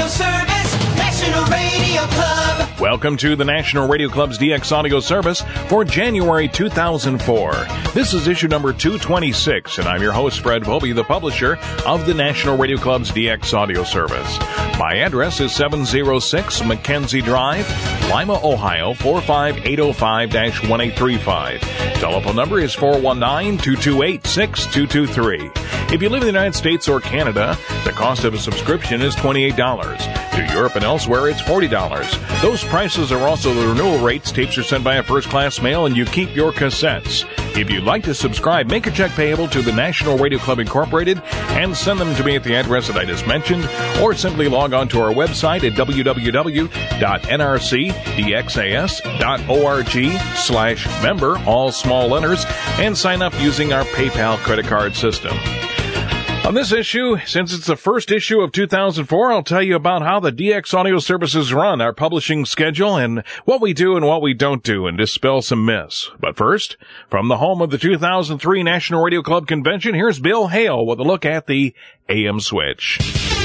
Service, National Radio Club. Welcome to the National Radio Club's DX Audio Service for January 2004. This is issue number 226, and I'm your host, Fred Volpe, the publisher of the National Radio Club's DX Audio Service. My address is 706 Mackenzie Drive, Lima, Ohio, 45805-1835. Telephone number is 419-228-6223. If you live in the United States or Canada, the cost of a subscription is $28. To Europe and elsewhere, it's $40. Those prices are also the renewal rates. Tapes are sent by a first-class mail, and you keep your cassettes. If you'd like to subscribe, make a check payable to the National Radio Club Incorporated and send them to me at the address that I just mentioned, or simply log on to our website at www.nrcdxas.org/member, all small letters, and sign up using our PayPal credit card system. On this issue, since it's the first issue of 2004, I'll tell you about how the DX Audio Services run, our publishing schedule, and what we do and what we don't do, and dispel some myths. But first, from the home of the 2003 National Radio Club Convention, here's Bill Hale with a look at the AM Switch.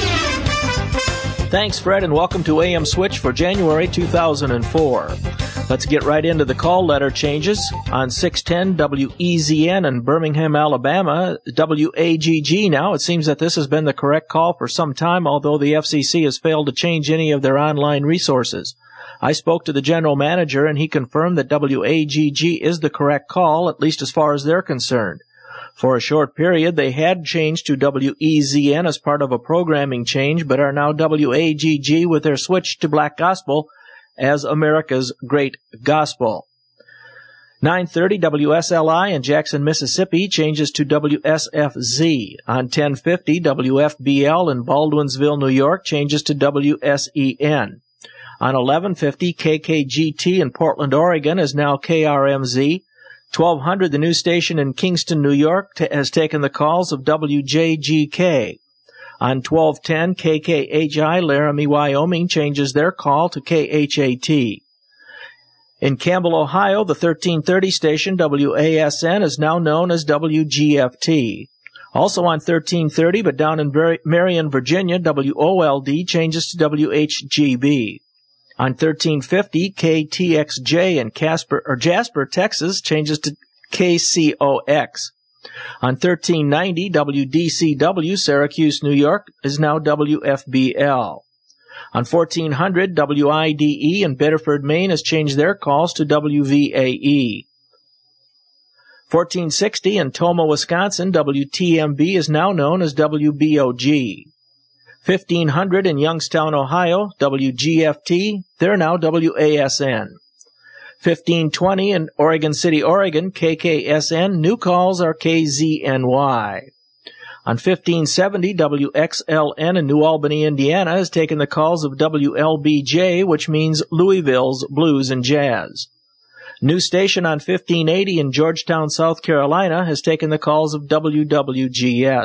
Thanks, Fred, and welcome to AM Switch for January 2004. Let's get right into the call letter changes. On 610 WEZN in Birmingham, Alabama, WAGG now. It seems that this has been the correct call for some time, although the FCC has failed to change any of their online resources. I spoke to the general manager, and he confirmed that WAGG is the correct call, at least as far as they're concerned. For a short period, they had changed to WEZN as part of a programming change, but are now WAGG with their switch to Black Gospel as America's Great Gospel. 930 WSLI in Jackson, Mississippi changes to WSFZ. On 1050 WFBL in Baldwinsville, New York changes to WSEN. On 1150 KKGT in Portland, Oregon is now KRMZ. 1200 the new station in Kingston, New York has taken the calls of WJGK. On 1210, KKHI, Laramie, Wyoming, changes their call to KHAT. In Campbell, Ohio, the 1330 station, WASN, is now known as WGFT. Also on 1330, but down in Marion, Virginia, WOLD changes to WHGB. On 1350, KTXJ in Jasper, Texas, changes to KCOX. On 1390, WDCW, Syracuse, New York, is now WFBL. On 1400, WIDE in Bedford, Maine, has changed their calls to WVAE. 1460 in Tomah, Wisconsin, WTMB is now known as WBOG. 1500 in Youngstown, Ohio, WGFT, they're now WASN. 1520 in Oregon City, Oregon, KKSN, new calls are KZNY. On 1570, WXLN in New Albany, Indiana, has taken the calls of WLBJ, which means Louisville's Blues and Jazz. New station on 1580 in Georgetown, South Carolina, has taken the calls of WWGS.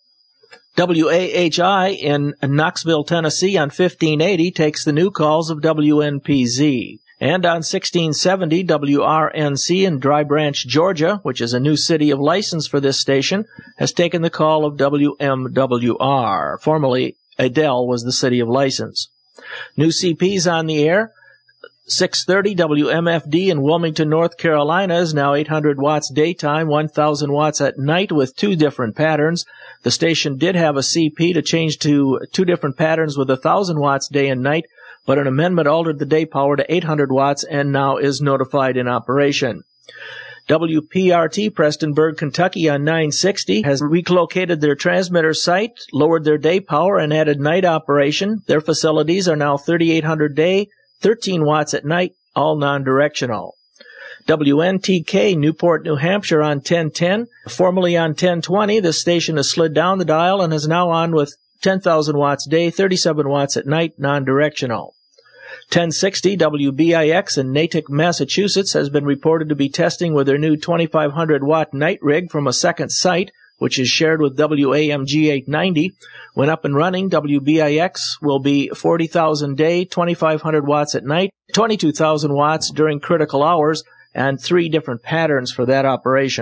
WAHI in Knoxville, Tennessee on 1580 takes the new calls of WNPZ. And on 1670, WRNC in Dry Branch, Georgia, which is a new city of license for this station, has taken the call of WMWR. Formerly, Adel was the city of license. New CPs on the air. 630 WMFD in Wilmington, North Carolina is now 800 watts daytime, 1,000 watts at night with two different patterns. The station did have a CP to change to two different patterns with 1,000 watts day and night, but an amendment altered the day power to 800 watts and now is notified in operation. WPRT Prestonburg, Kentucky on 960 has relocated their transmitter site, lowered their day power, and added night operation. Their facilities are now 3,800 day, 13 watts at night, all non-directional. WNTK Newport, New Hampshire on 1010. Formerly on 1020, this station has slid down the dial and is now on with 10,000 watts day, 37 watts at night, non-directional. 1060 WBIX in Natick, Massachusetts has been reported to be testing with their new 2,500-watt night rig from a second site, which is shared with WAMG 890. When up and running, WBIX will be 40,000 day, 2,500 watts at night, 22,000 watts during critical hours, and 3 different patterns for that operation.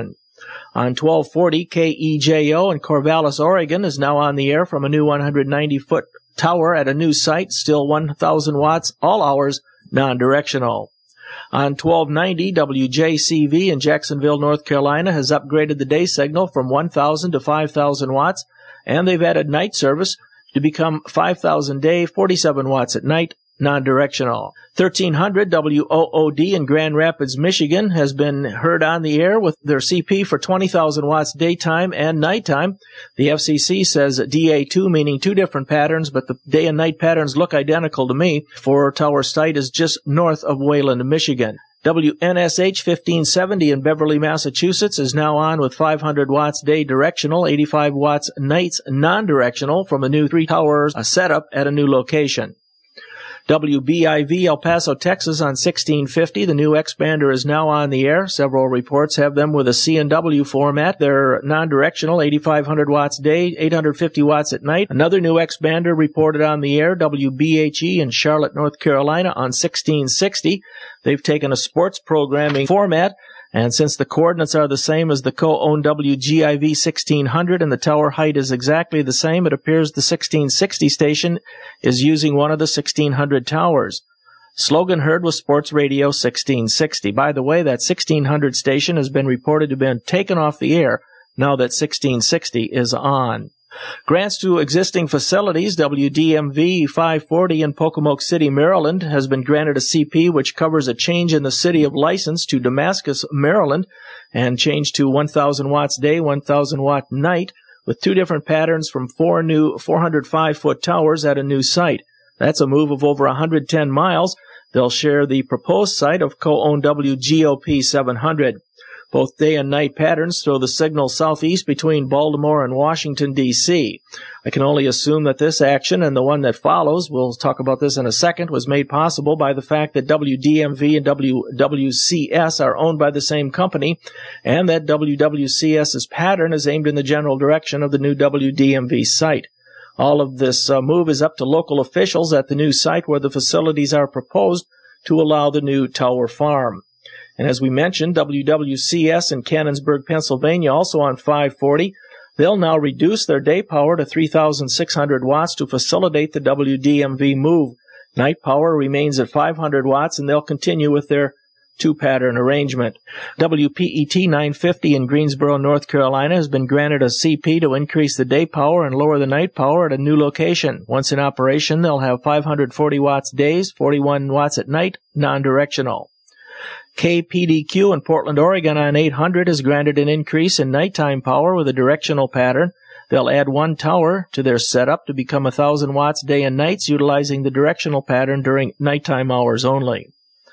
On 1240, KEJO in Corvallis, Oregon is now on the air from a new 190-foot tower at a new site, still 1,000 watts, all hours, non-directional. On 1290, WJCV in Jacksonville, North Carolina has upgraded the day signal from 1,000 to 5,000 watts, and they've added night service to become 5,000 day, 47 watts at night, non-directional. 1300 WOOD in Grand Rapids, Michigan has been heard on the air with their CP for 20,000 watts daytime and nighttime. The FCC says DA2, meaning two different patterns, but the day and night patterns look identical to me. 4 tower site is just north of Wayland, Michigan. WNSH 1570 in Beverly, Massachusetts is now on with 500 watts day directional, 85 watts nights non-directional from a new 3 towers setup at a new location. WBIV El Paso, Texas on 1650. The new expander is now on the air. Several reports have them with a C&W format. They're non-directional, 8,500 watts day, 850 watts at night. Another new expander reported on the air, WBHE in Charlotte, North Carolina on 1660. They've taken a sports programming format, and since the coordinates are the same as the co-owned WGIV 1600 and the tower height is exactly the same, it appears the 1660 station is using one of the 1600 towers. Slogan heard was Sports Radio 1660. By the way, that 1600 station has been reported to have been taken off the air now that 1660 is on. Grants to existing facilities. WDMV 540 in Pocomoke City, Maryland has been granted a CP which covers a change in the city of license to Damascus, Maryland, and change to 1,000 watts day, 1,000 watt night, with 2 different patterns from 4 new 405-foot towers at a new site. That's a move of over 110 miles. They'll share the proposed site of co-owned WGOP 700. Both day and night patterns throw the signal southeast between Baltimore and Washington, D.C. I can only assume that this action and the one that follows, we'll talk about this in a second, was made possible by the fact that WDMV and WWCS are owned by the same company, and that WWCS's pattern is aimed in the general direction of the new WDMV site. All of this move is up to local officials at the new site where the facilities are proposed to allow the new tower farm. And as we mentioned, WWCS in Canonsburg, Pennsylvania, also on 540, they'll now reduce their day power to 3,600 watts to facilitate the WDMV move. Night power remains at 500 watts, and they'll continue with their 2-pattern arrangement. WPET 950 in Greensboro, North Carolina, has been granted a CP to increase the day power and lower the night power at a new location. Once in operation, they'll have 540 watts days, 41 watts at night, non-directional. KPDQ in Portland, Oregon on 800 is granted an increase in nighttime power with a directional pattern. They'll add 1 tower to their setup to become 1,000 watts day and nights, utilizing the directional pattern during nighttime hours only.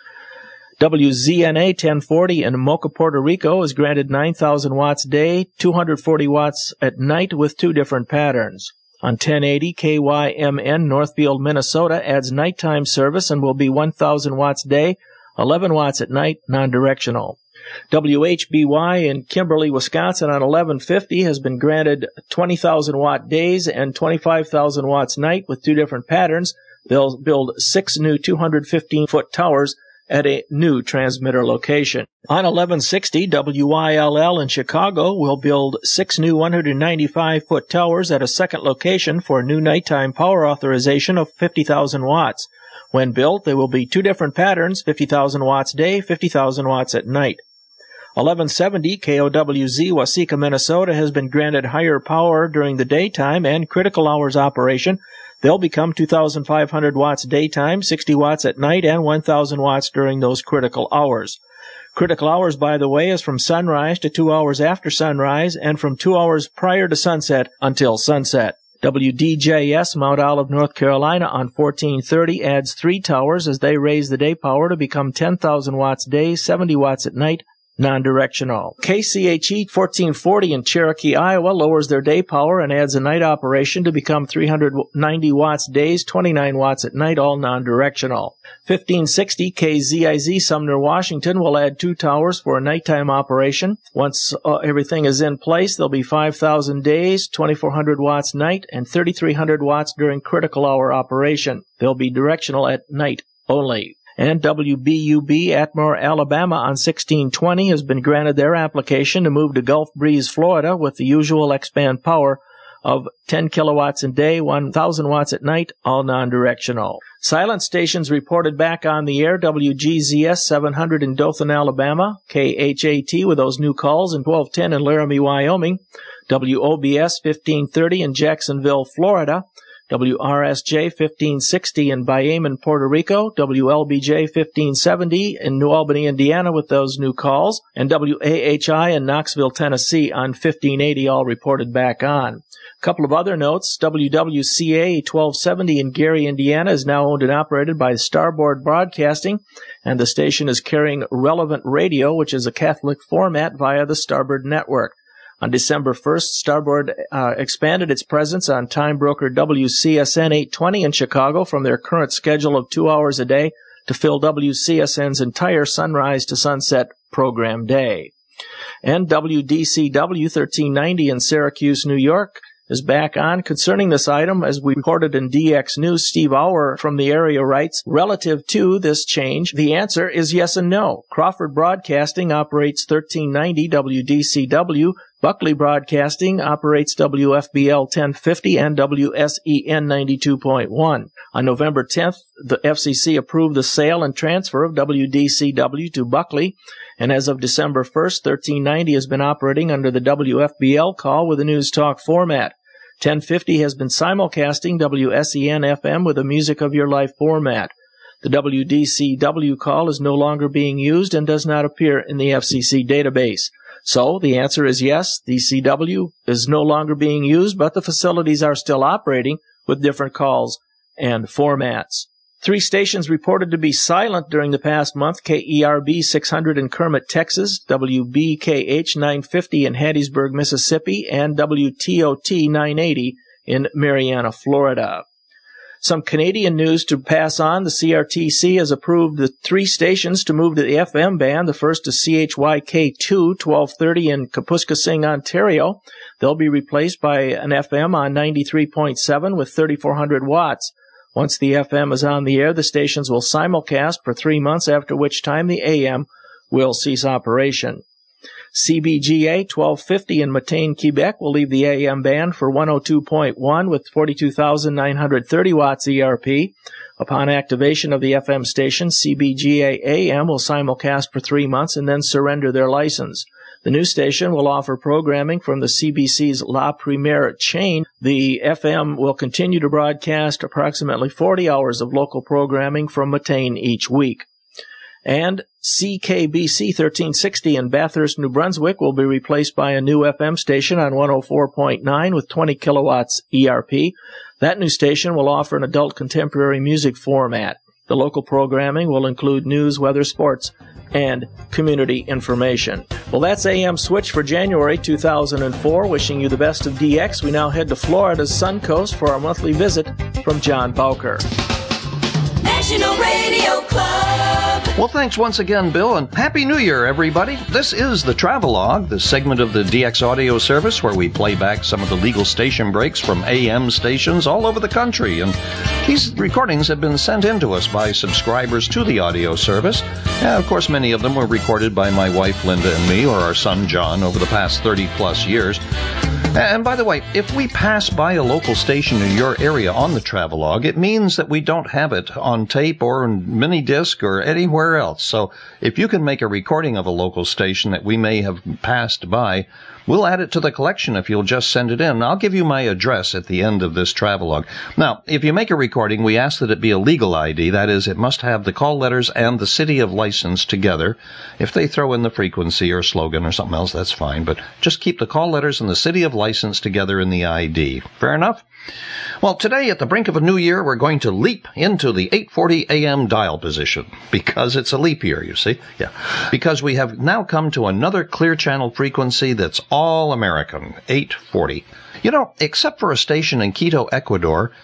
WZNA 1040 in Mocha, Puerto Rico is granted 9,000 watts day, 240 watts at night with 2 different patterns. On 1080, KYMN Northfield, Minnesota adds nighttime service and will be 1,000 watts day, 11 watts at night, non-directional. WHBY in Kimberly, Wisconsin on 1150 has been granted 20,000 watt days and 25,000 watts night with 2 different patterns. They'll build 6 new 215-foot towers at a new transmitter location. On 1160, WILL in Chicago will build 6 new 195-foot towers at a second location for a new nighttime power authorization of 50,000 watts. When built, there will be 2 different patterns, 50,000 watts day, 50,000 watts at night. 1170 KOWZ Waseca, Minnesota has been granted higher power during the daytime and critical hours operation. They'll become 2,500 watts daytime, 60 watts at night, and 1,000 watts during those critical hours. Critical hours, by the way, is from sunrise to 2 hours after sunrise and from 2 hours prior to sunset until sunset. WDJS Mount Olive, North Carolina on 1430 adds 3 towers as they raise the day power to become 10,000 watts day, 70 watts at night, non-directional. KCHE 1440 in Cherokee, Iowa lowers their day power and adds a night operation to become 390 watts days, 29 watts at night, all non-directional. 1560 KZIZ Sumner, Washington will add 2 towers for a nighttime operation. Once everything is in place, there'll be 5,000 days, 2,400 watts night, and 3,300 watts during critical hour operation. They'll be directional at night only. And WBUB Atmore, Alabama on 1620 has been granted their application to move to Gulf Breeze, Florida with the usual expand power of 10 kilowatts a day, 1,000 watts at night, all non-directional. Silent stations reported back on the air: WGZS 700 in Dothan, Alabama, KHAT with those new calls, and 1210 in Laramie, Wyoming, WOBS 1530 in Jacksonville, Florida, WRSJ 1560 in Bayamon, Puerto Rico, WLBJ 1570 in New Albany, Indiana with those new calls, and WAHI in Knoxville, Tennessee on 1580, all reported back on. A couple of other notes: WWCA 1270 in Gary, Indiana is now owned and operated by Starboard Broadcasting, and the station is carrying Relevant Radio, which is a Catholic format, via the Starboard Network. On December 1st, Starboard expanded its presence on time broker WCSN 820 in Chicago from their current schedule of 2 hours a day to fill WCSN's entire sunrise to sunset program day. And WDCW 1390 in Syracuse, New York is back on. Concerning this item, as we reported in DX News, Steve Auer from the area writes, relative to this change, the answer is yes and no. Crawford Broadcasting operates 1390 WDCW. Buckley Broadcasting operates WFBL 1050 and WSEN 92.1. On November 10th, the FCC approved the sale and transfer of WDCW to Buckley, and as of December 1st, 1390 has been operating under the WFBL call with a news talk format. 1050 has been simulcasting WSEN FM with a Music of Your Life format. The WDCW call is no longer being used and does not appear in the FCC database. So the answer is yes, DCW is no longer being used, but the facilities are still operating with different calls and formats. 3 stations reported to be silent during the past month: KERB 600 in Kermit, Texas, WBKH 950 in Hattiesburg, Mississippi, and WTOT 980 in Marianna, Florida. Some Canadian news to pass on. The CRTC has approved the 3 stations to move to the FM band. The first is CHYK2 1230 in Kapuskasing, Ontario. They'll be replaced by an FM on 93.7 with 3,400 watts. Once the FM is on the air, the stations will simulcast for 3 months, after which time the AM will cease operation. CBGA 1250 in Matane, Quebec will leave the AM band for 102.1 with 42,930 watts ERP. Upon activation of the FM station, CBGA AM will simulcast for 3 months and then surrender their license. The new station will offer programming from the CBC's La Première chain. The FM will continue to broadcast approximately 40 hours of local programming from Matane each week. And CKBC 1360 in Bathurst, New Brunswick will be replaced by a new FM station on 104.9 with 20 kilowatts ERP. That new station will offer an adult contemporary music format. The local programming will include news, weather, sports, and community information. Well, that's AM Switch for January 2004. Wishing you the best of DX. We now head to Florida's Suncoast for our monthly visit from John Bowker. National Radio Club. Well, thanks once again, Bill, and Happy New Year, everybody. This is the Travelogue, the segment of the DX audio service where we play back some of the legal station breaks from AM stations all over the country. And these recordings have been sent in to us by subscribers to the audio service. Of course, many of them were recorded by my wife, Linda, and me, or our son, John, over the past 30-plus years. And by the way, if we pass by a local station in your area on the Travelogue, it means that we don't have it on tape or mini disc or anywhere else. So if you can make a recording of a local station that we may have passed by, we'll add it to the collection if you'll just send it in. I'll give you my address at the end of this Travelogue. Now, if you make a recording, we ask that it be a legal ID. That is, it must have the call letters and the city of license together. If they throw in the frequency or slogan or something else, that's fine. But just keep the call letters and the city of license together in the ID. Fair enough? Well, today, at the brink of a new year, we're going to leap into the 840 AM dial position. Because it's a leap year, you see. Yeah. Because we have now come to another clear channel frequency that's all American, 840. You know, except for a station in Quito, Ecuador,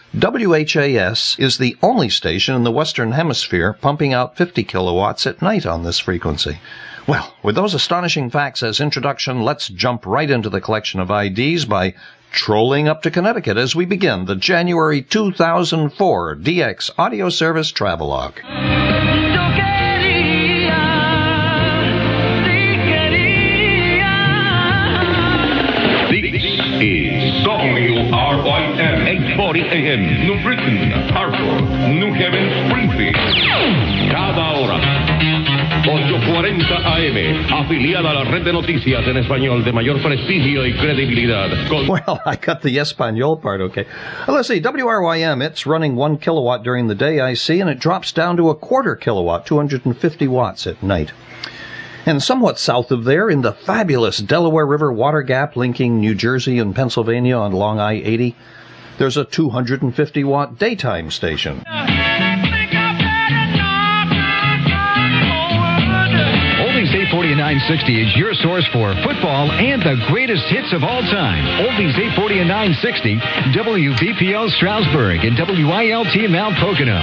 WHAS is the only station in the Western Hemisphere pumping out 50 kilowatts at night on this frequency. Well, with those astonishing facts as introduction, let's jump right into the collection of IDs by trolling up to Connecticut as we begin the January 2004 DX Audio Service Travelogue. 8:40 a.m. New Britain, Hartford, New Haven, Springfield. Cada hora. 8:40 AM, afiliada a la red de noticias en español de mayor prestigio y credibilidad. Well, I got the Espanol part, okay. Let's see, WRYM, it's running 1 kilowatt during the day, I see, and it drops down to a quarter kilowatt, 250 watts at night. And somewhat south of there, in the fabulous Delaware River water gap linking New Jersey and Pennsylvania on Long I-80, there's a 250-watt daytime station. Oldies 840 and 960 is your source for football and the greatest hits of all time. Oldies 840 and 960, WBPL Stroudsburg and WILT Mount Pocono.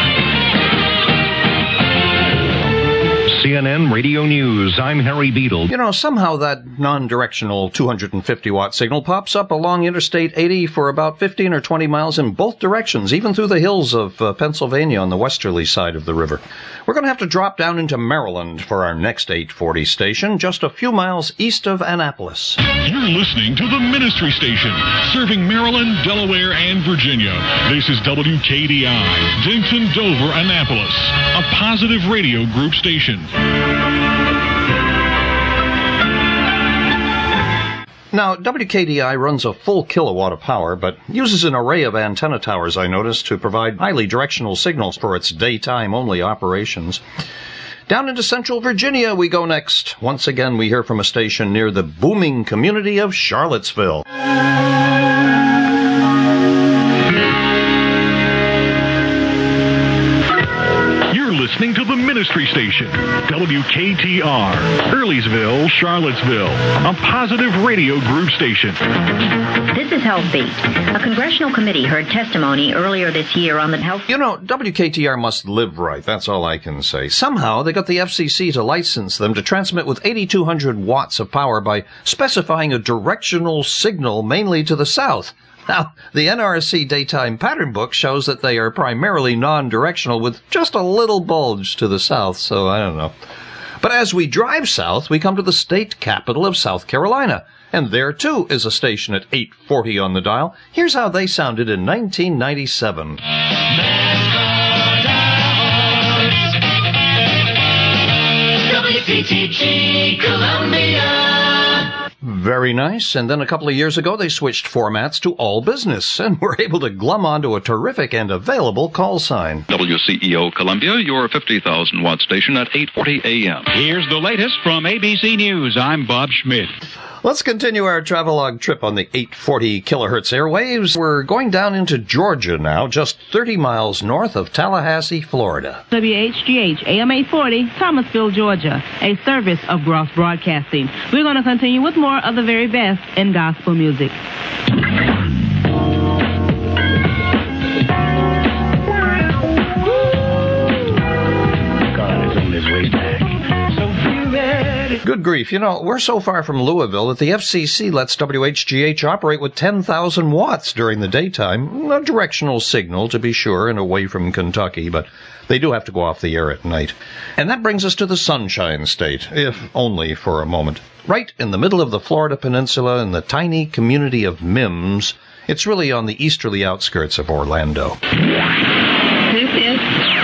CNN Radio News, I'm Harry Beadle. You know, somehow that non-directional 250-watt signal pops up along Interstate 80 for about 15 or 20 miles in both directions, even through the hills of Pennsylvania on the westerly side of the river. We're going to have to drop down into Maryland for our next 840 station, just a few miles east of Annapolis. You're listening to the Ministry Station, serving Maryland, Delaware, and Virginia. This is WKDI, Denton, Dover, Annapolis, a positive radio group station. Now, WKDI runs a full kilowatt of power, but uses an array of antenna towers, I noticed, to provide highly directional signals for its daytime-only operations. Down into central Virginia we go next. Once again, we hear from a station near the booming community of Charlottesville. Listening to the Ministry Station, WKTR, Earlysville, Charlottesville, a positive radio group station. This is Health Beat. A congressional committee heard testimony earlier this year on the health... You know, WKTR must live right, that's all I can say. Somehow they got the FCC to license them to transmit with 8,200 watts of power by specifying a directional signal mainly to the south. Now, the NRC daytime pattern book shows that they are primarily non-directional with just a little bulge to the south, so I don't know. But as we drive south, we come to the state capital of South Carolina, and there, too, is a station at 840 on the dial. Here's how they sounded in 1997. WCTG Columbia. Very nice. And then a couple of years ago, they switched formats to all business and were able to glum onto a terrific and available call sign. WCEO Columbia, your 50,000-watt station at 8:40 a.m. Here's the latest from ABC News. I'm Bob Schmidt. Let's continue our travelogue trip on the 840 kilohertz airwaves. We're going down into Georgia now, just 30 miles north of Tallahassee, Florida. WHGH AM 840, Thomasville, Georgia, a service of Gross Broadcasting. We're going to continue with more of the very best in gospel music. God is on his way back. Good grief. You know, we're so far from Louisville that the FCC lets WHGH operate with 10,000 watts during the daytime. A directional signal, to be sure, and away from Kentucky, but they do have to go off the air at night. And that brings us to the Sunshine State, if only for a moment. Right in the middle of the Florida Peninsula in the tiny community of Mims. It's really on the easterly outskirts of Orlando. This is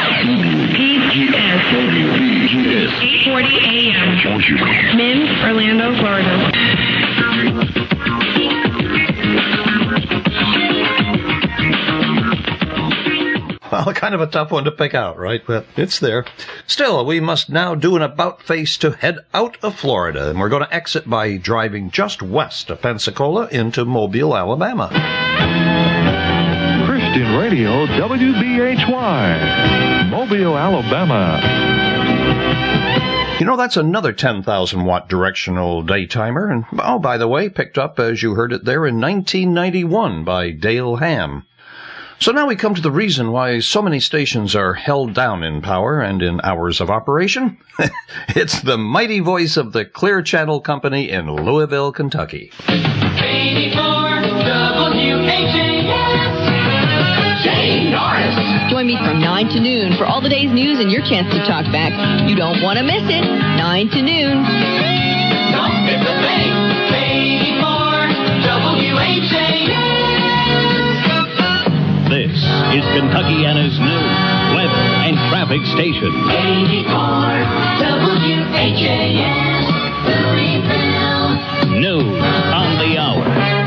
PGS 840 AM. Mims, Orlando, Florida. Well, kind of a tough one to pick out, right? But it's there. Still, we must now do an about-face to head out of Florida, and we're going to exit by driving just west of Pensacola into Mobile, Alabama. Christian Radio, WBHY, Mobile, Alabama. You know, that's another 10,000-watt directional daytimer, and, oh, by the way, picked up, as you heard it there, in 1991 by Dale Ham. So now we come to the reason why so many stations are held down in power and in hours of operation. It's the mighty voice of the Clear Channel Company in Louisville, Kentucky. 84 WHAS. Jane Norris. Join me from 9 to noon for all the day's news and your chance to talk back. You don't want to miss it. 9 to noon. Don't miss a thing. 84 WHAS. is Kentuckiana's news, weather, and traffic station. 84 WHAS, Louisville. News on the hour.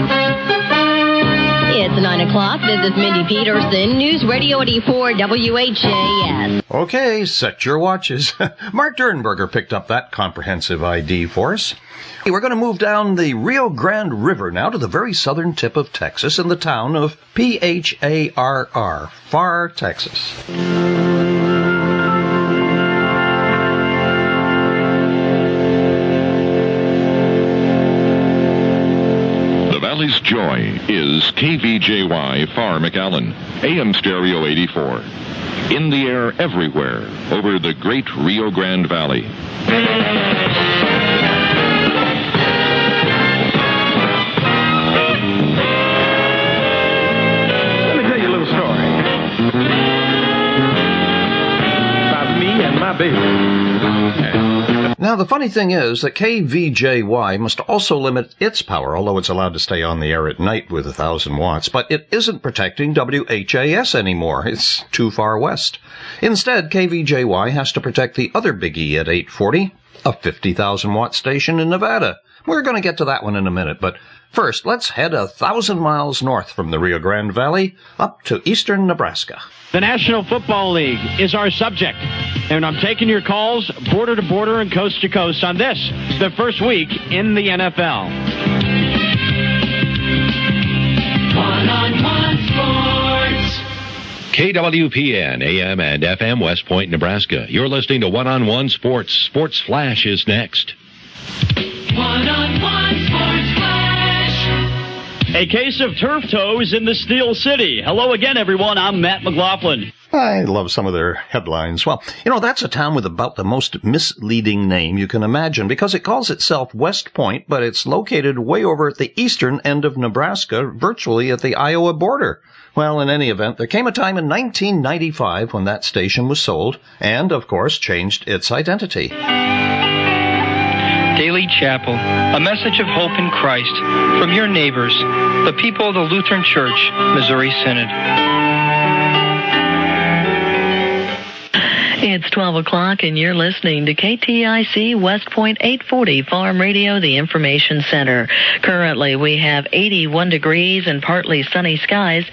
It's 9 o'clock. This is Mindy Peterson, News Radio 84 WHAS. Okay, set your watches. Mark Dernberger picked up that comprehensive ID for us. We're going to move down the Rio Grande River now to the very southern tip of Texas in the town of Pharr, Pharr, Texas. The Valley's joy is KVJY Pharr McAllen, AM Stereo 84. In the air everywhere over the great Rio Grande Valley. Let me tell you a little story about me and my baby. Now, the funny thing is that KVJY must also limit its power, although it's allowed to stay on the air at night with 1,000 watts, but it isn't protecting WHAS anymore. It's too far west. Instead, KVJY has to protect the other biggie at 840, a 50,000 watt station in Nevada. We're going to get to that one in a minute, but first, let's head 1,000 miles north from the Rio Grande Valley up to eastern Nebraska. The National Football League is our subject, and I'm taking your calls border to border and coast to coast on this, the first week in the NFL. One-on-one sports. KWPN, AM and FM, West Point, Nebraska. You're listening to One-on-One Sports. Sports Flash is next. One-on-one sports flash. A case of turf toes in the Steel City. Hello again, everyone. I'm Matt McLaughlin. I love some of their headlines. Well, that's a town with about the most misleading name you can imagine because it calls itself West Point, but it's located way over at the eastern end of Nebraska, virtually at the Iowa border. Well, in any event, there came a time in 1995 when that station was sold and, of course, changed its identity. Daily Chapel, a message of hope in Christ from your neighbors, the people of the Lutheran Church, Missouri Synod. It's 12 o'clock and you're listening to KTIC West Point 840 Farm Radio, the Information Center. Currently we have 81 degrees and partly sunny skies.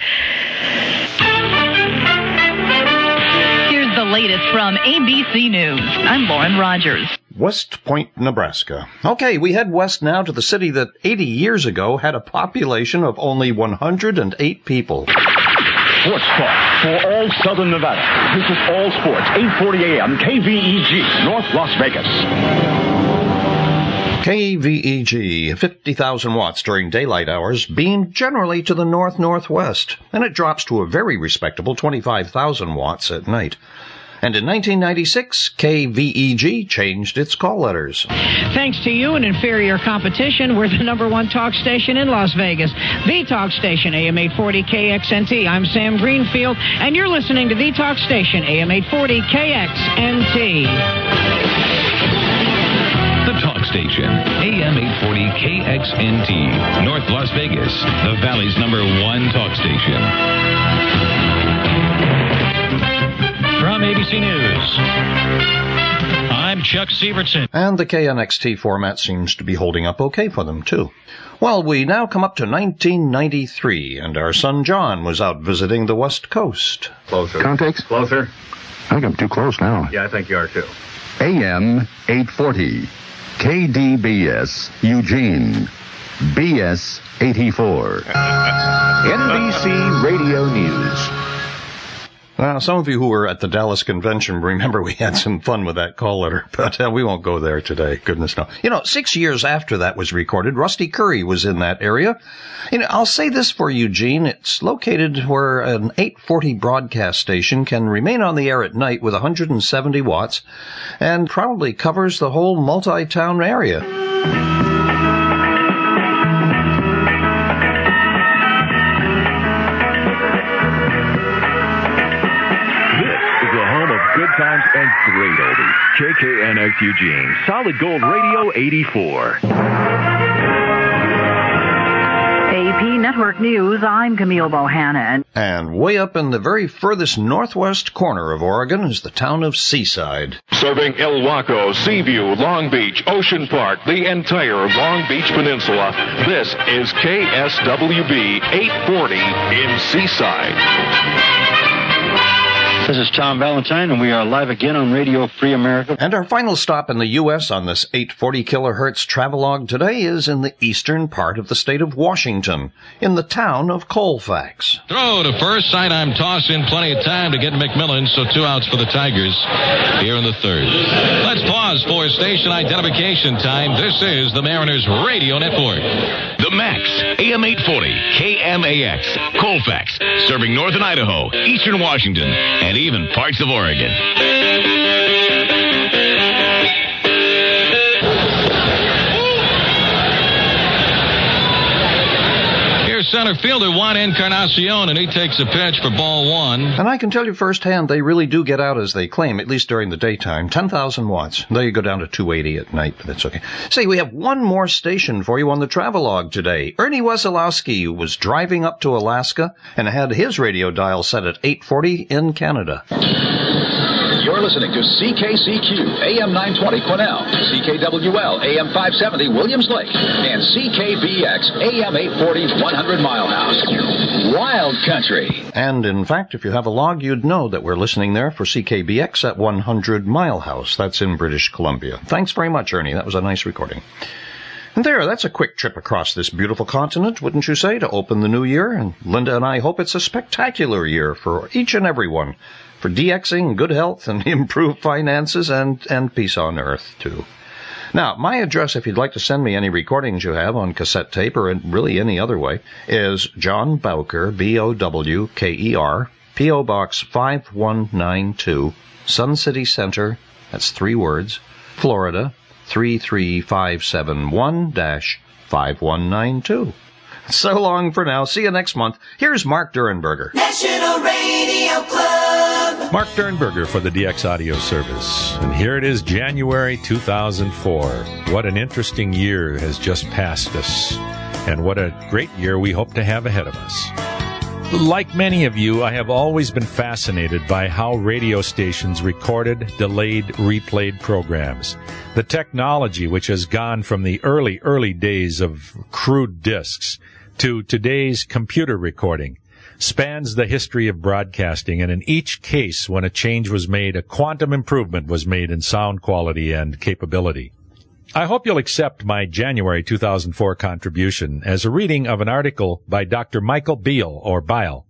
Here's the latest from ABC News. I'm Lauren Rogers. West Point, Nebraska. Okay, we head west now to the city that 80 years ago had a population of only 108 people. Sports talk for all Southern Nevada. This is All Sports, 840 AM, KVEG, North Las Vegas. KVEG, 50,000 watts during daylight hours, beamed generally to the north-northwest, and it drops to a very respectable 25,000 watts at night. And in 1996, KVEG changed its call letters. Thanks to you and inferior competition, we're the #1 talk station in Las Vegas. The talk station, AM 840 KXNT. I'm Sam Greenfield, and you're listening to the talk station, AM 840 KXNT. The talk station, AM 840 KXNT, North Las Vegas, the Valley's #1 talk station. From ABC News, I'm Chuck Sievertson. And the KNXT format seems to be holding up okay for them, too. Well, we now come up to 1993, and our son John was out visiting the West Coast. Closer. Context? Closer. I think I'm too close now. Yeah, I think you are, too. AM 840, KDBS, Eugene, BS 84. NBC Radio News. Now, some of you who were at the Dallas convention remember we had some fun with that call letter, but we won't go there today. Goodness no. 6 years after that was recorded, Rusty Curry was in that area. I'll say this for Eugene. It's located where an 840 broadcast station can remain on the air at night with 170 watts and probably covers the whole multi-town area. Good times and great oldies. KKNX Eugene. Solid Gold Radio 84. AP Network News, I'm Camille Bohannon. And way up in the very furthest northwest corner of Oregon is the town of Seaside. Serving Ilwaco, Seaview, Long Beach, Ocean Park, the entire Long Beach Peninsula. This is KSWB 840 in Seaside. This is Tom Valentine, and we are live again on Radio Free America. And our final stop in the U.S. on this 840 kilohertz travelogue today is in the eastern part of the state of Washington, in the town of Colfax. Throw to first, sidearm toss in, plenty of time to get McMillan, so 2 outs for the Tigers here in the third. Let's pause for station identification time. This is the Mariners Radio Network. The Max, AM 840, KMAX, Colfax, serving northern Idaho, eastern Washington, and even parts of Oregon. Here's center fielder Juan Encarnacion, and he takes a pitch for ball one. And I can tell you firsthand, they really do get out as they claim, at least during the daytime. 10,000 watts. They go down to 280 at night, but that's okay. Say, we have one more station for you on the travelogue today. Ernie Wesolowski was driving up to Alaska and had his radio dial set at 840 in Canada. You're listening to CKCQ, AM 920 Quesnel, CKWL, AM 570 Williams Lake, and CKBX, AM 840 100 Mile House. Wild Country. And in fact, if you have a log, you'd know that we're listening there for CKBX at 100 Mile House. That's in British Columbia. Thanks very much, Ernie. That was a nice recording. And that's a quick trip across this beautiful continent, wouldn't you say, to open the new year? And Linda and I hope it's a spectacular year for each and every one, for DXing, good health, and improved finances, and peace on earth, too. Now, my address, if you'd like to send me any recordings you have on cassette tape or in really any other way, is John Bowker, Bowker, P.O. Box 5192, Sun City Center, that's 3 words, Florida, 33571-5192. So long for now. See you next month. Here's Mark Durenberger. National Radio Club. Mark Durenberger for the DX Audio Service. And here it is, January 2004. What an interesting year has just passed us. And what a great year we hope to have ahead of us. Like many of you, I have always been fascinated by how radio stations recorded, delayed, replayed programs. The technology which has gone from the early days of crude discs to today's computer recording spans the history of broadcasting, and in each case when a change was made, a quantum improvement was made in sound quality and capability. I hope you'll accept my January 2004 contribution as a reading of an article by Dr. Michael Beal, or Beil,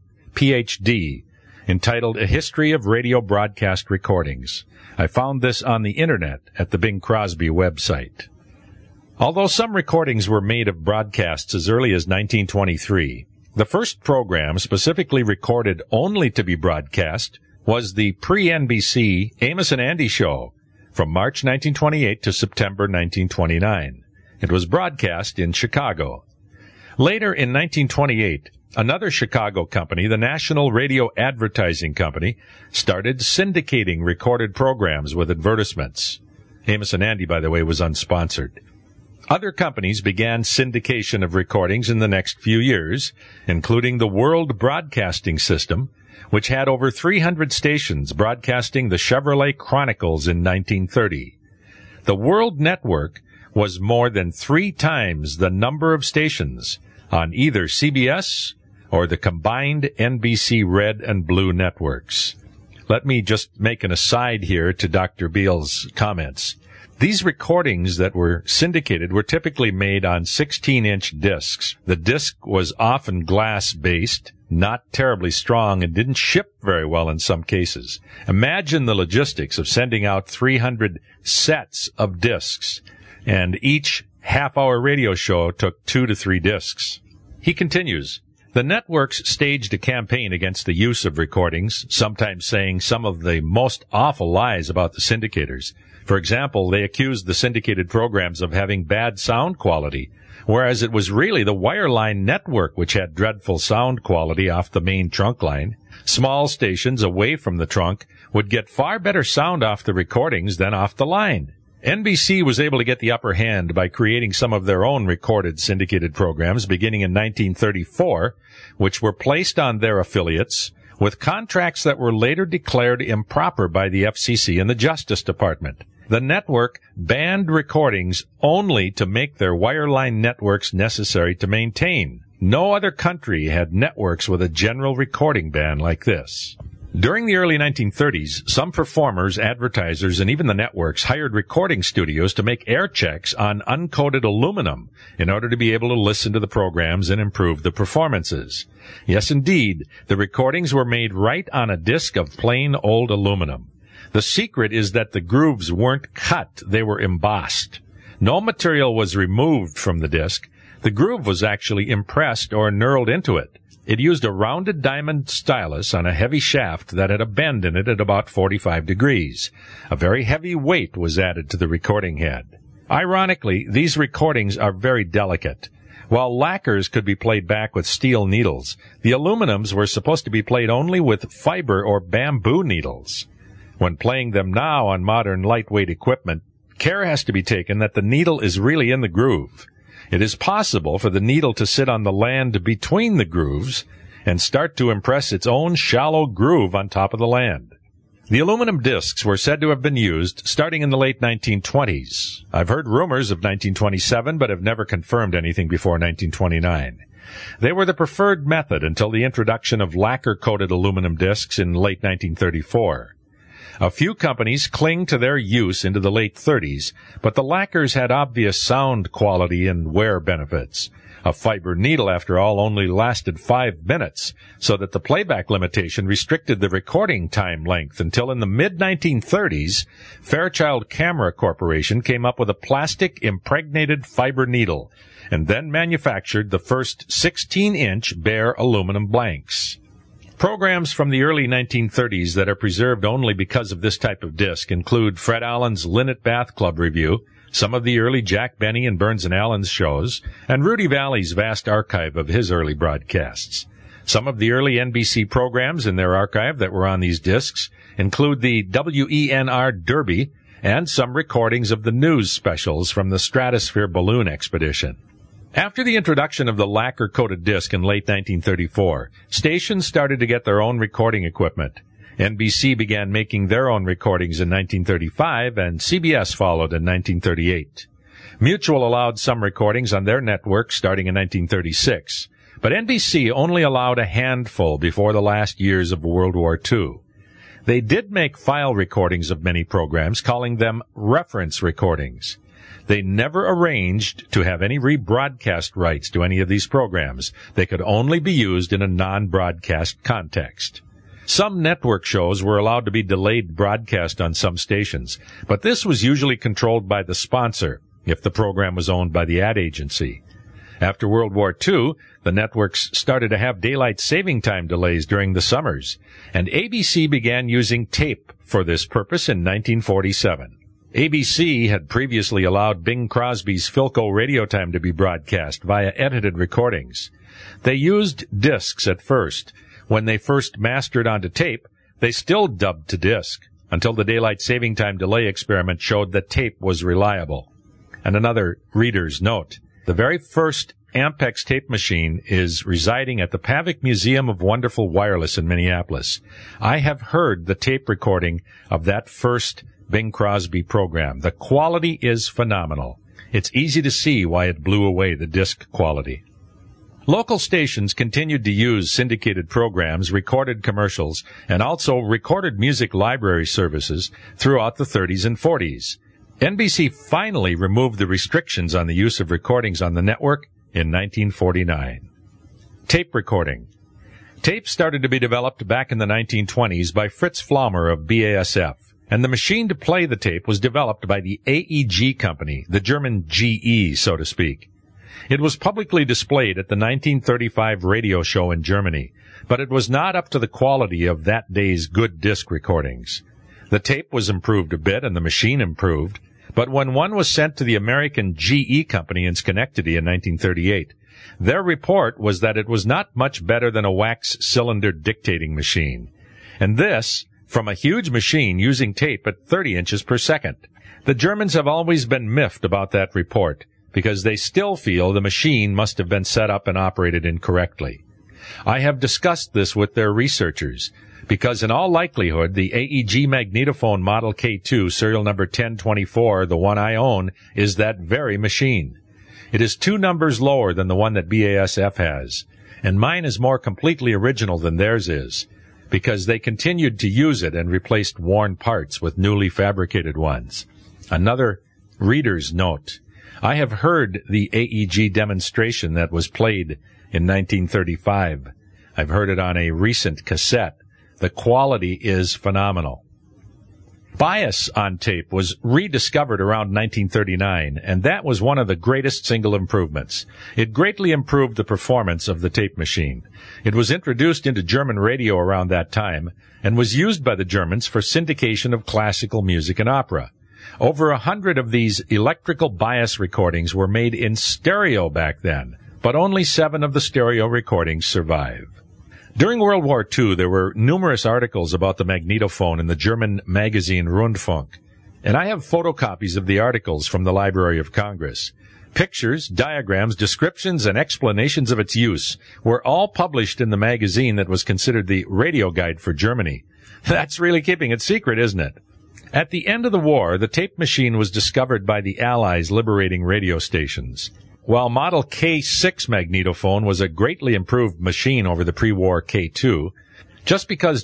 Ph.D., entitled A History of Radio Broadcast Recordings. I found this on the Internet at the Bing Crosby website. Although some recordings were made of broadcasts as early as 1923, the first program specifically recorded only to be broadcast was the pre-NBC Amos and Andy Show, from March 1928 to September 1929. It was broadcast in Chicago. Later in 1928, another Chicago company, the National Radio Advertising Company, started syndicating recorded programs with advertisements. Amos and Andy, by the way, was unsponsored. Other companies began syndication of recordings in the next few years, including the World Broadcasting System, which had over 300 stations broadcasting the Chevrolet Chronicles in 1930. The World Network was more than 3 times the number of stations on either CBS or the combined NBC Red and Blue networks. Let me just make an aside here to Dr. Beal's comments. These recordings that were syndicated were typically made on 16-inch discs. The disc was often glass-based, not terribly strong, and didn't ship very well in some cases. Imagine the logistics of sending out 300 sets of discs, and each half-hour radio show took 2 to 3 discs. He continues, the networks staged a campaign against the use of recordings, sometimes saying some of the most awful lies about the syndicators. For example, they accused the syndicated programs of having bad sound quality, whereas it was really the wireline network which had dreadful sound quality off the main trunk line. Small stations away from the trunk would get far better sound off the recordings than off the line. NBC was able to get the upper hand by creating some of their own recorded syndicated programs beginning in 1934, which were placed on their affiliates with contracts that were later declared improper by the FCC and the Justice Department. The network banned recordings only to make their wireline networks necessary to maintain. No other country had networks with a general recording ban like this. During the early 1930s, some performers, advertisers, and even the networks hired recording studios to make air checks on uncoated aluminum in order to be able to listen to the programs and improve the performances. Yes, indeed, the recordings were made right on a disc of plain old aluminum. The secret is that the grooves weren't cut, they were embossed. No material was removed from the disc. The groove was actually impressed or knurled into it. It used a rounded diamond stylus on a heavy shaft that had a bend in it at about 45 degrees. A very heavy weight was added to the recording head. Ironically, these recordings are very delicate. While lacquers could be played back with steel needles, the aluminums were supposed to be played only with fiber or bamboo needles. When playing them now on modern lightweight equipment, care has to be taken that the needle is really in the groove. It is possible for the needle to sit on the land between the grooves and start to impress its own shallow groove on top of the land. The aluminum discs were said to have been used starting in the late 1920s. I've heard rumors of 1927, but have never confirmed anything before 1929. They were the preferred method until the introduction of lacquer-coated aluminum discs in late 1934. A few companies cling to their use into the late 30s, but the lacquers had obvious sound quality and wear benefits. A fiber needle, after all, only lasted 5 minutes, so that the playback limitation restricted the recording time length until in the mid-1930s, Fairchild Camera Corporation came up with a plastic impregnated fiber needle, and then manufactured the first 16-inch bare aluminum blanks. Programs from the early 1930s that are preserved only because of this type of disc include Fred Allen's Linnet Bath Club Review, some of the early Jack Benny and Burns and Allen's shows, and Rudy Valley's vast archive of his early broadcasts. Some of the early NBC programs in their archive that were on these discs include the WENR Derby and some recordings of the news specials from the Stratosphere Balloon Expedition. After the introduction of the lacquer-coated disc in late 1934, stations started to get their own recording equipment. NBC began making their own recordings in 1935, and CBS followed in 1938. Mutual allowed some recordings on their network starting in 1936, but NBC only allowed a handful before the last years of World War II. They did make file recordings of many programs, calling them reference recordings. They never arranged to have any rebroadcast rights to any of these programs. They could only be used in a non-broadcast context. Some network shows were allowed to be delayed broadcast on some stations, but this was usually controlled by the sponsor if the program was owned by the ad agency. After World War II, the networks started to have daylight saving time delays during the summers, and ABC began using tape for this purpose in 1947. ABC had previously allowed Bing Crosby's Philco radio time to be broadcast via edited recordings. They used discs at first. When they first mastered onto tape, they still dubbed to disc, until the daylight saving time delay experiment showed that tape was reliable. And another reader's note, the very first Ampex tape machine is residing at the Pavic Museum of Wonderful Wireless in Minneapolis. I have heard the tape recording of that first Bing Crosby program. The quality is phenomenal. It's easy to see why it blew away the disc quality. Local stations continued to use syndicated programs, recorded commercials, and also recorded music library services throughout the 30s and 40s. NBC finally removed the restrictions on the use of recordings on the network in 1949. Tape recording. Tape started to be developed back in the 1920s by Fritz Flaumer of BASF, and the machine to play the tape was developed by the AEG company, the German GE, so to speak. It was publicly displayed at the 1935 radio show in Germany, but it was not up to the quality of that day's good disc recordings. The tape was improved a bit and the machine improved, but when one was sent to the American GE company in Schenectady in 1938, their report was that it was not much better than a wax cylinder dictating machine. And this from a huge machine using tape at 30 inches per second. The Germans have always been miffed about that report because they still feel the machine must have been set up and operated incorrectly. I have discussed this with their researchers because in all likelihood the AEG magnetophone Model K2 serial number 1024, the one I own, is that very machine. It is 2 numbers lower than the one that BASF has, and mine is more completely original than theirs is, because they continued to use it and replaced worn parts with newly fabricated ones. Another reader's note. I have heard the AEG demonstration that was played in 1935. I've heard it on a recent cassette. The quality is phenomenal. Bias on tape was rediscovered around 1939, and that was one of the greatest single improvements. It greatly improved the performance of the tape machine. It was introduced into German radio around that time and was used by the Germans for syndication of classical music and opera. Over 100 of these electrical bias recordings were made in stereo back then, but only 7 of the stereo recordings survive. During World War II, there were numerous articles about the magnetophone in the German magazine Rundfunk, and I have photocopies of the articles from the Library of Congress. Pictures, diagrams, descriptions, and explanations of its use were all published in the magazine that was considered the radio guide for Germany. That's really keeping it secret, isn't it? At the end of the war, the tape machine was discovered by the Allies liberating radio stations. While Model K6 magnetophone was a greatly improved machine over the pre-war K2, just because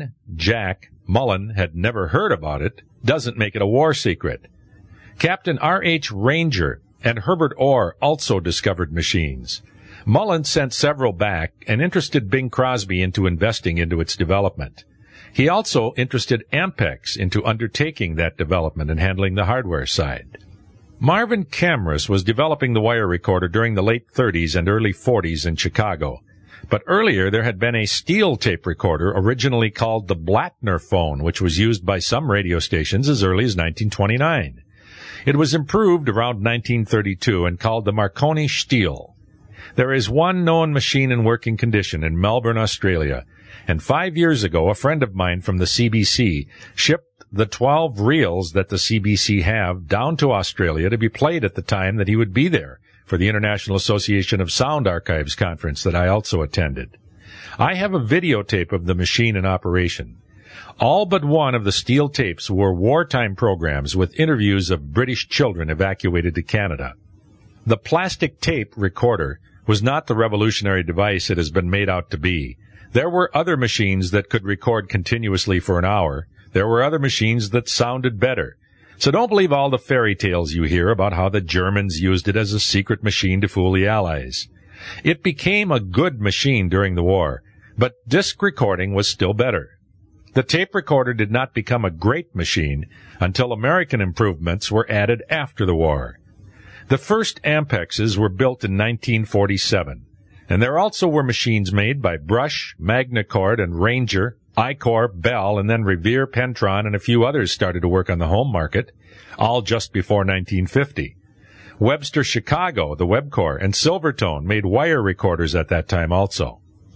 Jack Mullen had never heard about it doesn't make it a war secret. Captain R.H. Ranger and Herbert Orr also discovered machines. Mullen sent several back and interested Bing Crosby into investing into its development. He also interested Ampex into undertaking that development and handling the hardware side. Marvin Camrus was developing the wire recorder during the late 30s and early 40s in Chicago. But earlier there had been a steel tape recorder originally called the Blattner phone, which was used by some radio stations as early as 1929. It was improved around 1932 and called the Marconi Steel. There is one known machine in working condition in Melbourne, Australia, and 5 years ago a friend of mine from the CBC shipped the 12 reels that the CBC have down to Australia to be played at the time that he would be there for the International Association of Sound Archives conference that I also attended. I have a videotape of the machine in operation. All but one of the steel tapes were wartime programs with interviews of British children evacuated to Canada. The plastic tape recorder was not the revolutionary device it has been made out to be. There were other machines that could record continuously for an hour. There were other machines that sounded better. So don't believe all the fairy tales you hear about how the Germans used it as a secret machine to fool the Allies. It became a good machine during the war, but disc recording was still better. The tape recorder did not become a great machine until American improvements were added after the war. The first Ampexes were built in 1947, and there also were machines made by Brush, Magnecord, and Ranger, Icor, Bell, and then Revere, Pentron, and a few others started to work on the home market, all just before 1950. Webster Chicago, the Webcor, and Silvertone made wire recorders at that time also.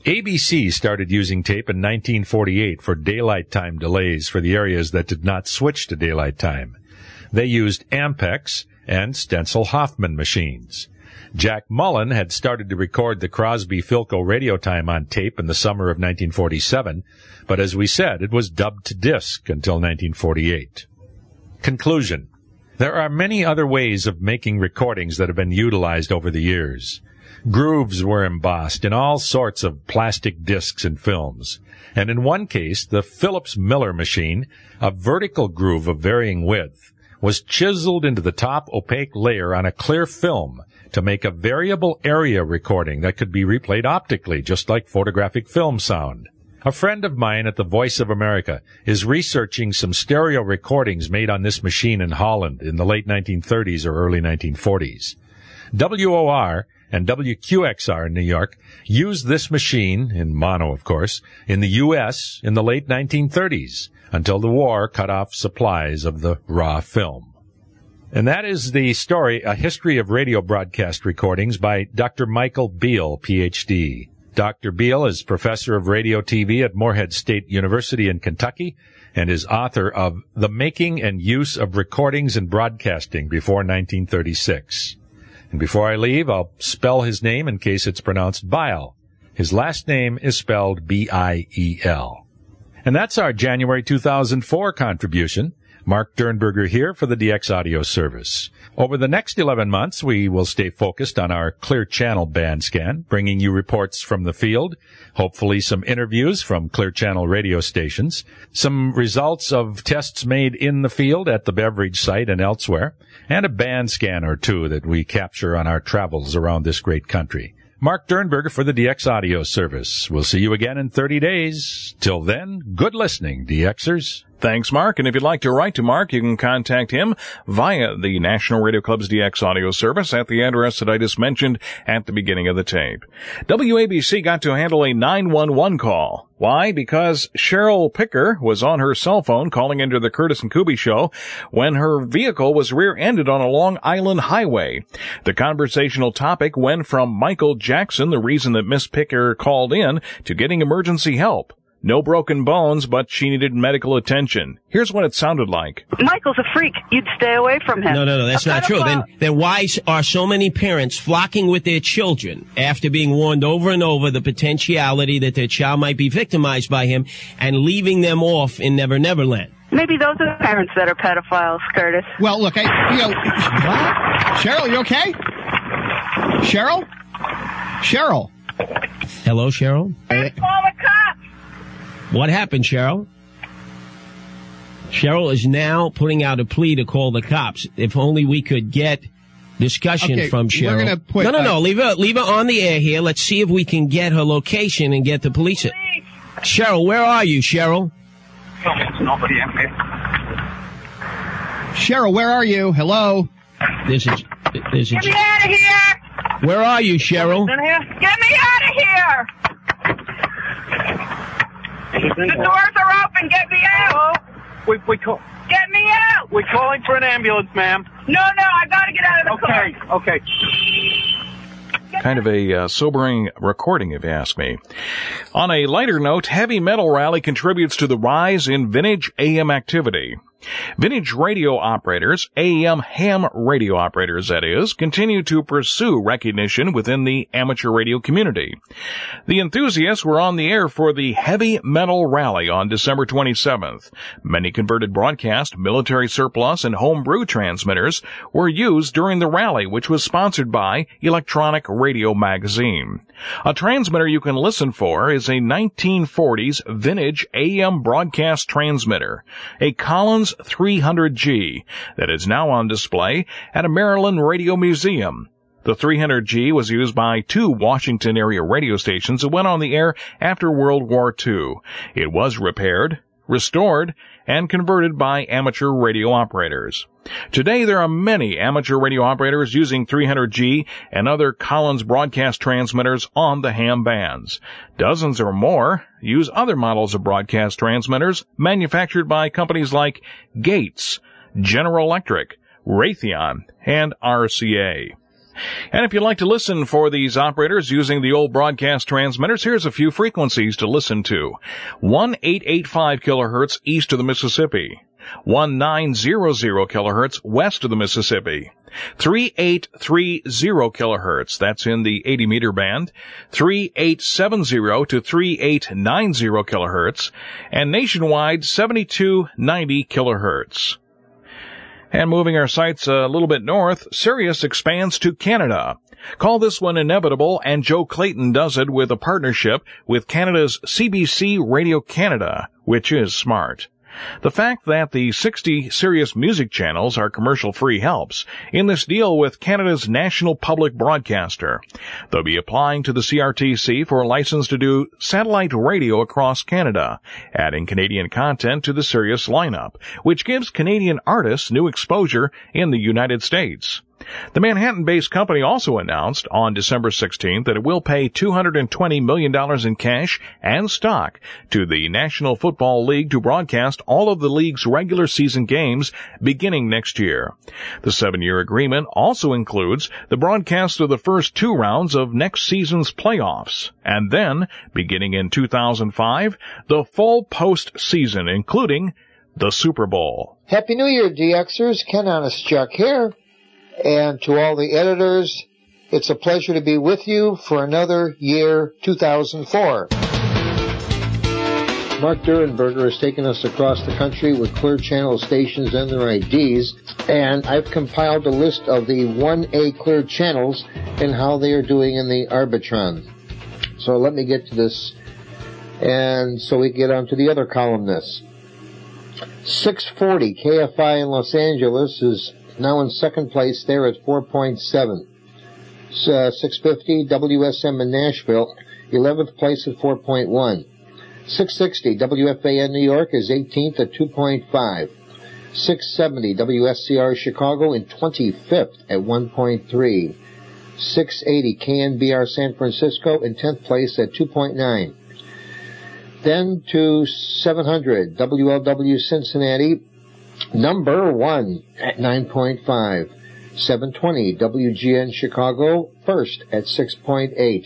ABC started using tape in 1948 for daylight time delays for the areas that did not switch to daylight time. They used Ampex and Stencil-Hoffman machines. Jack Mullen had started to record the Crosby-Philco radio time on tape in the summer of 1947, but as we said, it was dubbed to disc until 1948. Conclusion. There are many other ways of making recordings that have been utilized over the years. Grooves were embossed in all sorts of plastic discs and films, and in one case, the Phillips Miller machine, a vertical groove of varying width, was chiseled into the top opaque layer on a clear film to make a variable area recording that could be replayed optically, just like photographic film sound. A friend of mine at the Voice of America is researching some stereo recordings made on this machine in Holland in the late 1930s or early 1940s. WOR and WQXR in New York used this machine, in mono of course, in the U.S. in the late 1930s until the war cut off supplies of the raw film. And that is the story, A History of Radio Broadcast Recordings by Dr. Michael Beal, Ph.D. Dr. Beal is professor of radio TV at Morehead State University in Kentucky and is author of The Making and Use of Recordings and Broadcasting Before 1936. And before I leave, I'll spell his name in case it's pronounced Biel. His last name is spelled B-I-E-L. And that's our January 2004 contribution. Mark Dernberger here for the DX Audio Service. Over the next 11 months, we will stay focused on our Clear Channel band scan, bringing you reports from the field, hopefully some interviews from Clear Channel radio stations, some results of tests made in the field at the Beveridge site and elsewhere, and a band scan or two that we capture on our travels around this great country. Mark Dernberger for the DX Audio Service. We'll see you again in 30 days. Till then, good listening, DXers. Thanks, Mark. And if you'd like to write to Mark, you can contact him via the National Radio Club's DX Audio Service at the address that I just mentioned at the beginning of the tape. WABC got to handle a 911 call. Why? Because Cheryl Picker was on her cell phone calling into the Curtis and Kuby show when her vehicle was rear-ended on a Long Island highway. The conversational topic went from Michael Jackson, the reason that Miss Picker called in, to getting emergency help. No broken bones, but she needed medical attention. Here's what it sounded like. Michael's a freak. You'd stay away from him. No, that's not true. Then why are so many parents flocking with their children after being warned over and over the potentiality that their child might be victimized by him and leaving them off in Never Never Land? Maybe those are the parents that are pedophiles, Curtis. Well, look, what? Cheryl, you okay? Cheryl? Hello, Cheryl? Call the cops! What happened, Cheryl? Cheryl is now putting out a plea to call the cops. If only we could get discussion from Cheryl. We're gonna put, no. Leave her on the air here. Let's see if we can get her location and get the police. Cheryl, where are you, Cheryl? Cheryl, where are you? Hello? Get me out of here! Where are you, Cheryl? Get me out of here! The doors are open. Get me out. Get me out. We're calling for an ambulance, ma'am. No, I gotta get out of the car. Okay. Kind of a sobering recording, if you ask me. On a lighter note, Heavy Metal Rally contributes to the rise in vintage AM activity. Vintage radio operators, AM ham radio operators that is, continue to pursue recognition within the amateur radio community. The enthusiasts were on the air for the Heavy Metal Rally on December 27th. Many converted broadcast, military surplus, and homebrew transmitters were used during the rally, which was sponsored by Electronic Radio Magazine. A transmitter you can listen for is a 1940s vintage AM broadcast transmitter, a Collins 300G, that is now on display at a Maryland radio museum. The 300G was used by 2 Washington area radio stations that went on the air after World War II. It was repaired, restored, and converted by amateur radio operators. Today, there are many amateur radio operators using 300G and other Collins broadcast transmitters on the ham bands. Dozens or more use other models of broadcast transmitters manufactured by companies like Gates, General Electric, Raytheon, and RCA. And if you'd like to listen for these operators using the old broadcast transmitters, here's a few frequencies to listen to. 1885 kilohertz east of the Mississippi. 1900 kilohertz west of the Mississippi. 3830 kilohertz, that's in the 80-meter band. 3870 to 3890 kilohertz. And nationwide, 7290 kilohertz. And moving our sights a little bit north, Sirius expands to Canada. Call this one inevitable, and Joe Clayton does it with a partnership with Canada's CBC Radio Canada, which is smart. The fact that the 60 Sirius music channels are commercial-free helps in this deal with Canada's national public broadcaster. They'll be applying to the CRTC for a license to do satellite radio across Canada, adding Canadian content to the Sirius lineup, which gives Canadian artists new exposure in the United States. The Manhattan-based company also announced on December 16th that it will pay $220 million in cash and stock to the National Football League to broadcast all of the league's regular season games beginning next year. The 7-year agreement also includes the broadcast of the first 2 rounds of next season's playoffs, and then, beginning in 2005, the full postseason, including the Super Bowl. Happy New Year, DXers. Ken Honestchuk here. And to all the editors, it's a pleasure to be with you for another year, 2004. Mark Durenberger has taken us across the country with Clear Channel stations and their IDs, and I've compiled a list of the 1A Clear channels and how they are doing in the Arbitron. So let me get to this, and so we get on to the other columnists. 640 KFI in Los Angeles is now in second place there at 4.7. 650 WSM in Nashville, 11th place at 4.1. 660 WFAN New York is 18th at 2.5. 670 WSCR Chicago in 25th at 1.3. 680 KNBR San Francisco in 10th place at 2.9. Then to 700 WLW Cincinnati, number 1 at 9.5. 720 WGN Chicago, first at 6.8.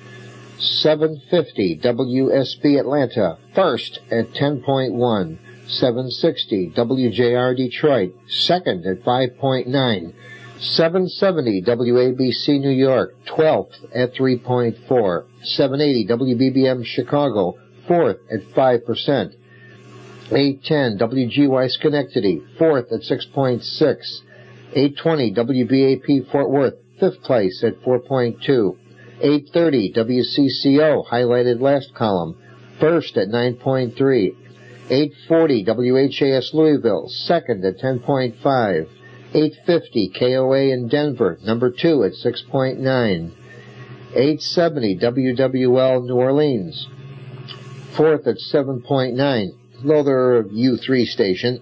750 WSB Atlanta, first at 10.1. 760 WJR Detroit, second at 5.9. 770 WABC New York, 12th at 3.4. 780 WBBM Chicago, 4th at 5%. 810 WGY Schenectady, 4th at 6.6. 820 WBAP Fort Worth, 5th place at 4.2. 830 WCCO, highlighted last column, 1st at 9.3. 840 WHAS Louisville, 2nd at 10.5. 850 KOA in Denver, number 2 at 6.9. 870 WWL New Orleans, 4th at 7.9. Another U3 station.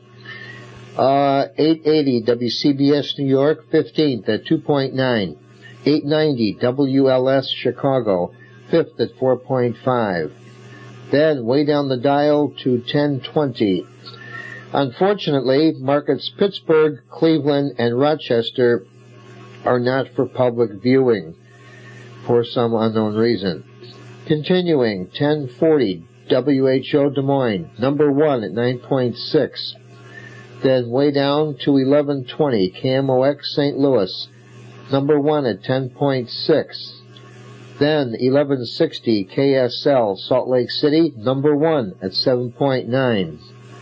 880 WCBS New York, 15th at 2.9. 890 WLS Chicago, 5th at 4.5. Then way down the dial to 1020. Unfortunately, markets Pittsburgh, Cleveland, and Rochester are not for public viewing for some unknown reason. Continuing, 1040 WHO Des Moines, number 1 at 9.6. Then way down to 1120 KMOX St. Louis, number 1 at 10.6. Then 1160 KSL Salt Lake City, number 1 at 7.9.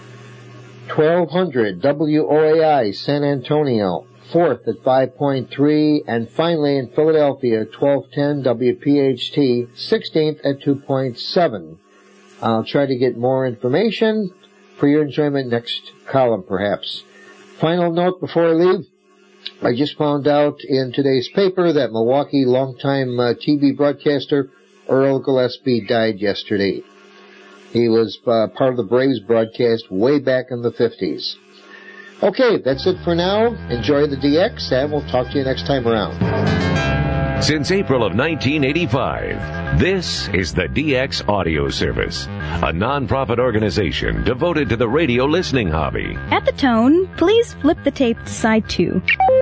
1200 WOAI San Antonio, 4th at 5.3. And finally in Philadelphia, 1210 WPHT, 16th at 2.7. I'll try to get more information for your enjoyment next column, perhaps. Final note before I leave. I just found out in today's paper that Milwaukee longtime TV broadcaster Earl Gillespie died yesterday. He was part of the Braves broadcast way back in the 50s. Okay, that's it for now. Enjoy the DX, and we'll talk to you next time around. Since April of 1985, this is the DX Audio Service, a non-profit organization devoted to the radio listening hobby. At the tone, please flip the tape to side 2.